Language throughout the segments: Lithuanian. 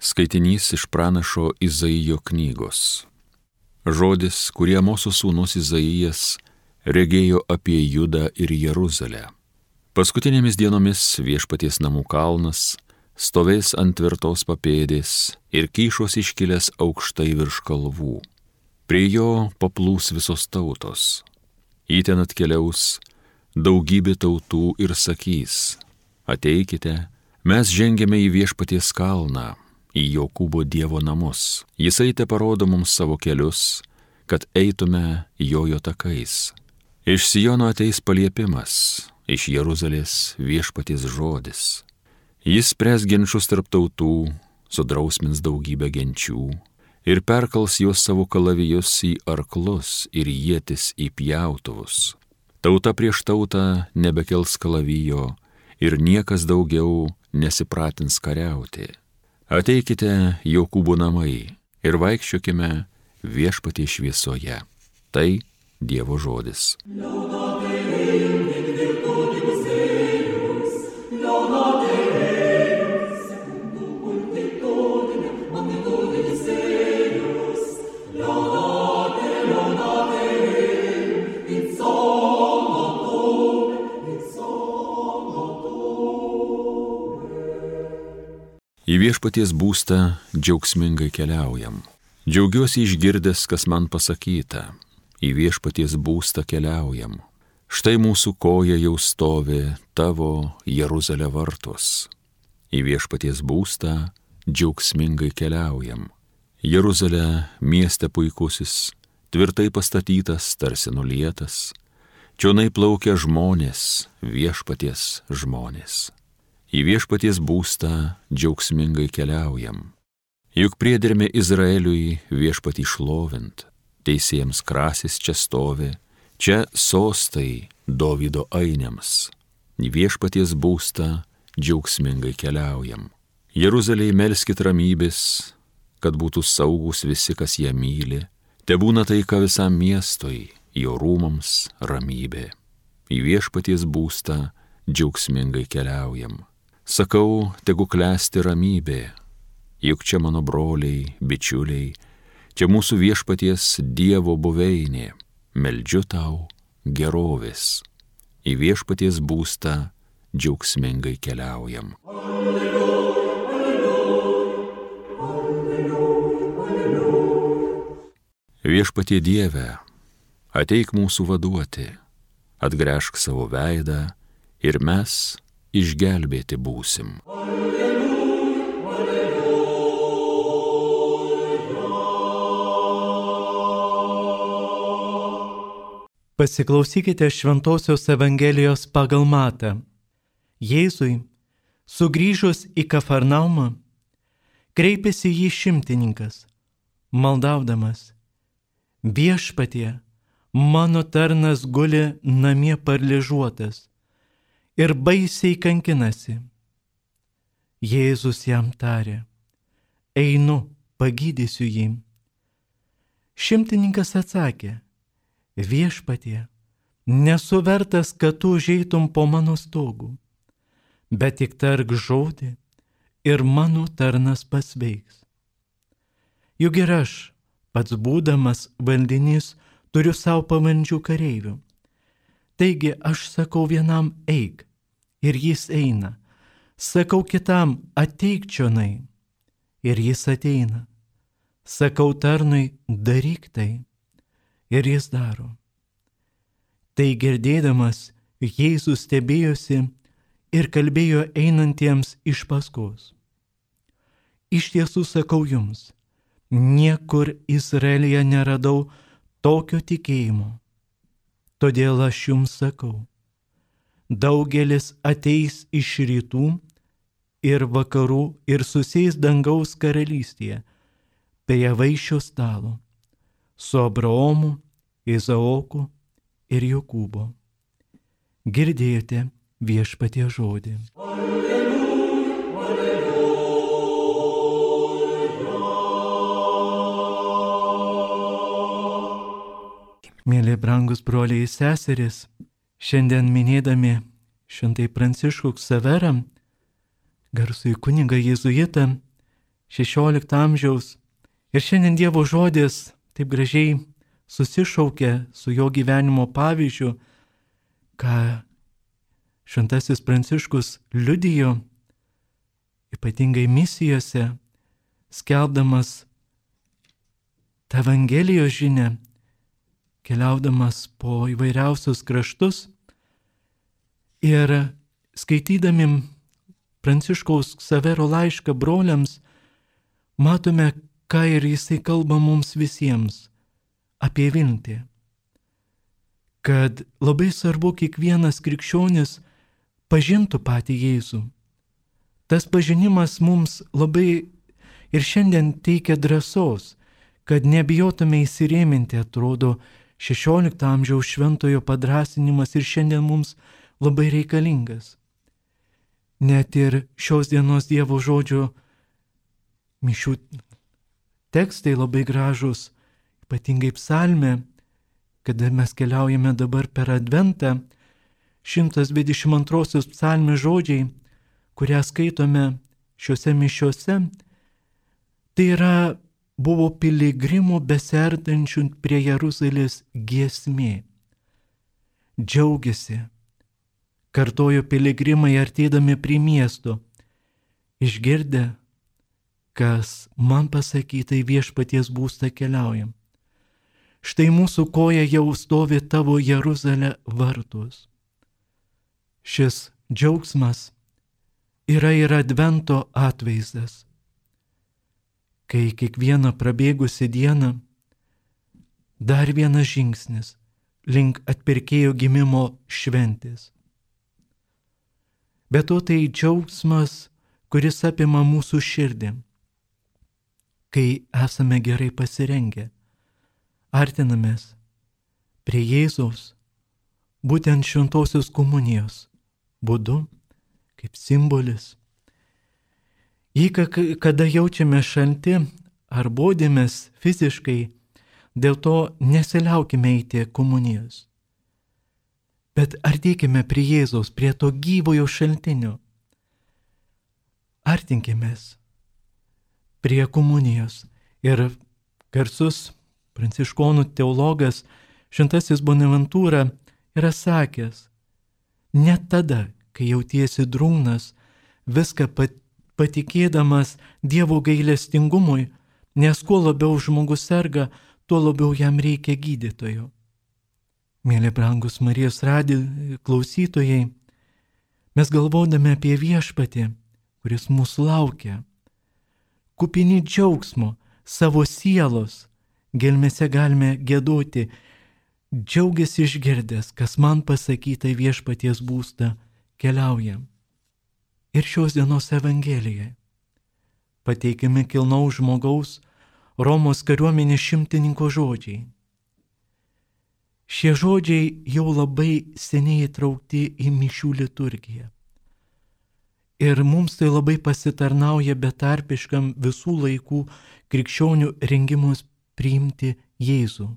Skaitinys iš pranašo Izaijo knygos. Žodis, kurį Amoso sūnus Izaijas regėjo apie Judą ir Jeruzalę. Paskutinėmis dienomis Viešpaties namų kalnas stovės ant tvirtos papėdės ir kyšos iškilęs aukštai virš kalvų. Prie jo paplūs visos tautos. Į ten atkeliaus daugybė tautų ir sakys: ateikite, mes žengiame į Viešpaties kalną, į Jokūbo Dievo namus. Jisai teparodo mums savo kelius, kad eitume jojo takais. Iš Siono ateis paliepimas, iš Jeruzalės Viešpaties žodis. Jis spręs ginčus tarp tautų, sudrausmins daugybę genčių ir perkals juos savo kalavijus į arklus ir ietis į pjautuvus. Tauta prieš tautą nebekels kalavijo ir niekas daugiau nesipratins kariauti. Ateikite, Jokūbo namai, ir vaikščiokime Viešpaties šviesoje. Tai Dievo žodis. Į Viešpaties būstą džiaugsmingai keliaujam. Džiaugiuosi išgirdęs, kas man pasakyta. Į Viešpaties būstą keliaujam. Štai mūsų koja jau stovi tavo Jeruzalė vartus. Į Viešpaties būstą džiaugsmingai keliaujam. Jeruzalė mieste puikusis, tvirtai pastatytas, tarsi nulietas. Čionai plaukia žmonės, Viešpaties žmonės. Į Viešpaties būstą džiaugsmingai keliaujam. Juk priedermė Izraeliui Viešpatį šlovint, teisėjams krasis čia stovi, čia sostai Dovydo ainiams. Į Viešpaties būstą džiaugsmingai keliaujam. Jeruzalėj melskit ramybės, kad būtų saugūs visi, kas ją myli. Tebūna taika visam miestui, jo rūmams ramybė. Į Viešpaties būstą džiaugsmingai keliaujam. Sakau, tegu klesti ramybė, juk čia mano broliai, bičiuliai, čia mūsų Viešpaties Dievo buveinė, meldžiu tau gerovės. Į Viešpaties būstą džiaugsmingai keliaujam. Viešpatie Dieve, ateik mūsų vaduoti, atgręžk savo veidą ir mes išgelbėti būsim. Pasiklausykite Šventosios Evangelijos pagal Matą. Jėzui, sugrįžus į Kafarnaumą, kreipėsi jį šimtininkas, maldaudamas: Viešpatie, mano tarnas guli namie paralyžiuotas ir baisiai kankinasi. Jėzus jam tarė: einu, pagydysiu jį. Šimtininkas atsakė: Viešpatie, nesu vertas, kad tu užeitum po mano stogu, bet tik tark žodį ir mano tarnas pasveiks. Juk ir aš, pats būdamas valdinys, turiu savo pavaldžių kareivių. Taigi aš sakau vienam eik, ir jis eina. Sakau kitam ateik čionai, ir jis ateina. Sakau tarnui daryk tai, ir jis daro. Tai girdėdamas, Jėzus stebėjosi ir kalbėjo einantiems iš paskos: Iš tiesų sakau jums, niekur Izraelyje neradau tokio tikėjimo. Todėl aš jums sakau, daugelis ateis iš rytų ir vakarų ir susės dangaus karalystėje prie vaišio stalo su Abraomu, Izaoku ir Jokūbo. Girdėjote Viešpaties žodį. Mėly brangus broliai ir seserys, šiandien minėdami Šventąjį Pranciškų Ksaverą, garsųjį kunigą jėzuitą, XVI amžiaus. Ir šiandien Dievo žodis taip gražiai susišaukia su jo gyvenimo pavyzdžiu, ką Šventasis Pranciškus liudijo, ypatingai misijose, skelbdamas tą Evangelijos žinią, keliaudamas po įvairiausius kraštus ir skaitydami Pranciškaus Ksavero laišką broliams, matome, ką ir jisai kalba mums visiems apie viltį. Kad labai svarbu kiekvienas krikščionis pažintų patį Jėzų. Tas pažinimas mums labai ir šiandien teikia drąsos, kad nebijotume įsirėminti, atrodo, XVI amžiaus šventojo padrąsinimas ir šiandien mums labai reikalingas. Net ir šios dienos Dievo žodžio mišių tekstai labai gražus, ypatingai psalmė, kada mes keliaujame dabar per Adventą, 122 psalmės žodžiai, kurią skaitome šiuose mišiuose, tai buvo piligrimų besiartinčių prie Jeruzalės giesmė. Džiaugiasi, kartojo piligrimai artėdami prie miesto, išgirdę, kas man pasakyta, į viešpaties būstą keliaujam. Štai mūsų koja jau stovi tavo Jeruzalė vartus. Šis džiaugsmas yra ir Advento atvaizdas, kai kiekvieną prabėgusią dieną dar vienas žingsnis link atpirkėjo gimimo šventės. Bet to tai džiaugsmas, kuris apima mūsų širdį, kai esame gerai pasirengę, artinamės prie Jėzaus, būtent šventosios komunijos būdu, kaip simbolis. Jei kada jaučiame šalti ar bodėmės fiziškai, dėl to nesiliaukime eiti komunijos. Bet artėkime prie Jėzaus, prie to gyvojo šaltinio. Artinkimės prie komunijos. Ir garsus pranciškonų teologas Šventasis Bonaventūra yra sakęs, net tada, kai jautiesi drungnas, viską patikėdamas Dievo gailestingumui, nes kuo labiau žmogus serga, tuo labiau jam reikia gydytojo. Mėly brangus Marijos radijo klausytojai, mes galvodami apie viešpatį, kuris mūsų laukia, kupini džiaugsmo savo sielos, gelmėse galime giedoti, džiaugiasi išgirdęs, kas man pasakyta, į viešpaties būstą keliaujam. Ir šios dienos Evangelijai pateikiami kilnaus žmogaus Romos kariuomenės šimtininko žodžiai. Šie žodžiai jau labai seniai įtraukti į mišių liturgiją. Ir mums tai labai pasitarnauja betarpiškam visų laikų krikščionių rengimus priimti Jėzų.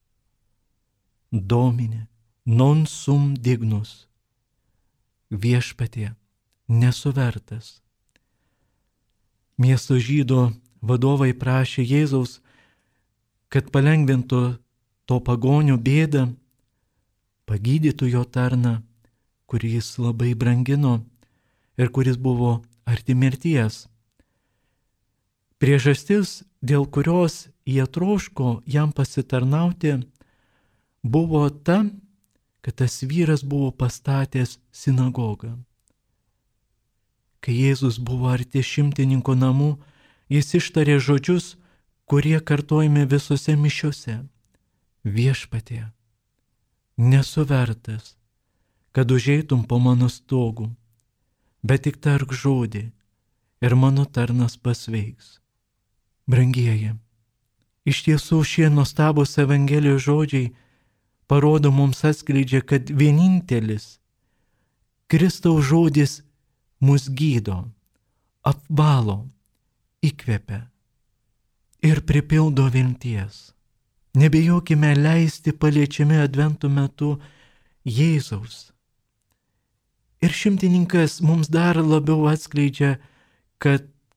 Domine, non sum dignus. Viešpatie, nesu vertas. Miesto žydų vadovai prašė Jėzaus, kad palengvintų to pagonio bėdą, pagydytų jo tarną, kurį jis labai brangino ir kuris buvo arti mirties. Priežastis, dėl kurios jie troško jam pasitarnauti, buvo ta, kad tas vyras buvo pastatęs sinagogą. Kai Jėzus buvo arti šimtininko namų, jis ištarė žodžius, kurie kartojami visose mišiose. Viešpatie, nesu vertas, kad užeitum po mano stogu, bet tik tark žodį ir mano tarnas pasveiks. Brangieji, iš tiesų šie nuostabūs Evangelijos žodžiai parodo mums, atskleidžia, kad vienintelis Kristaus žodis mus gydo, apvalo, įkvepia ir pripildo vilties. Nebijokime leisti paliečiami Advento metu Jėzaus. Ir šimtininkas mums dar labiau atskleidžia, kad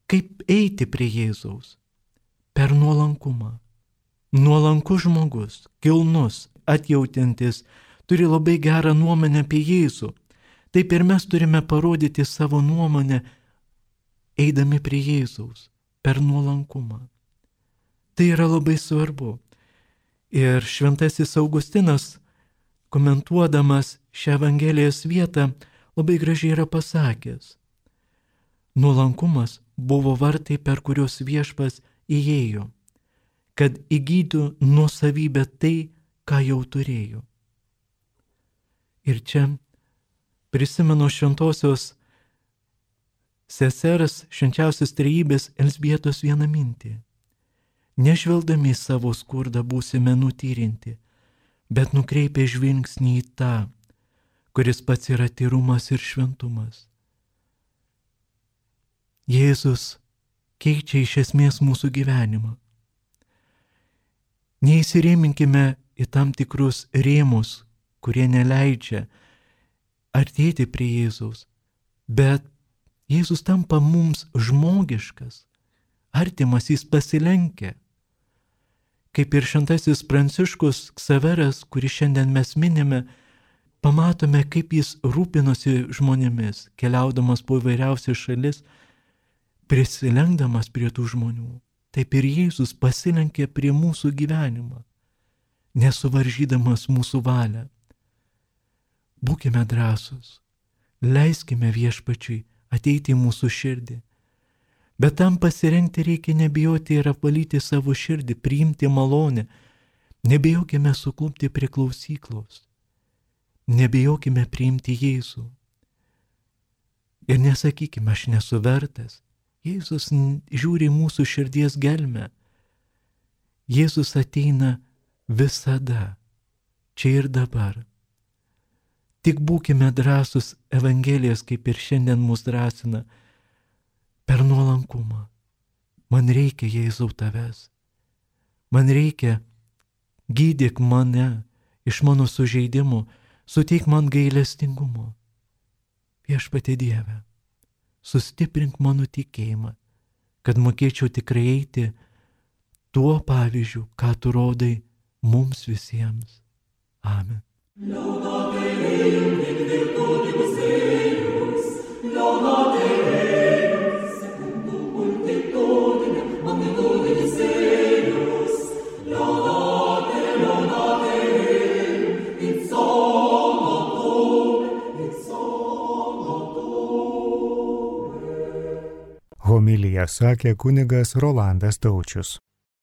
Kaip eiti prie Jėzaus? Per nuolankumą. Nuolankus žmogus, kilnus, atjautintis, turi labai gerą nuomonę apie Jėzų. Taip ir mes turime parodyti savo nuomonę, eidami prie Jėzaus, per nuolankumą. Tai yra labai svarbu. Ir šventasis Augustinas, komentuodamas šią Evangelijos vietą, labai gražiai yra pasakęs: nuolankumas buvo vartai, per kuriuos Viešpats įėjo, kad įgytų nuosavybę tai, ką jau turėjo. Ir čia prisimenu šventosios sesers švenčiausios trejybės Elzbietos vieną mintį. Nežvelgdami į savo skurdą būsime nutyrinti, bet nukreipę žvilgsnį į tą, kuris pats yra tyrumas ir šventumas. Jėzus keičia iš esmės mūsų gyvenimą. Neįsirėminkime į tam tikrus rėmus, kurie neleidžia artėti prie Jėzaus, bet Jėzus tampa mums žmogiškas, artimas, jis pasilenkia. Kaip ir šventasis Pranciškus Ksaveras, kurį šiandien mes minime, pamatome, kaip jis rūpinosi žmonėmis, keliaudamas po įvairiausias šalis, prisilenkdamas prie tų žmonių. Taip ir Jėzus pasilenkė prie mūsų gyvenimą, nesuvaržydamas mūsų valią. Būkime drąsūs, leiskime Viešpačiui ateiti į mūsų širdį. Bet tam pasirengti reikia nebijoti ir apvalyti savo širdį, priimti malonę. Nebijokime suklupti prie klausyklos. Nebijokime priimti Jėzų. Ir nesakykime, aš nesu vertas. Jėzus žiūri mūsų širdies gelmę. Jėzus ateina visada, čia ir dabar. Tik būkime drąsūs Evangelijos, kaip ir šiandien mus drąsina, per nuolankumą. Man reikia, Jėzau, tavęs. Man reikia, gydyk mane iš mano sužeidimų, suteik man gailestingumo. Viešpatie Dieve, sustiprink mano tikėjimą, kad mokėčiau tikrai eiti tuo pavyzdžiu, ką tu rodai mums visiems. Amen. Homiliją sakė kunigas Rolandas Taučius.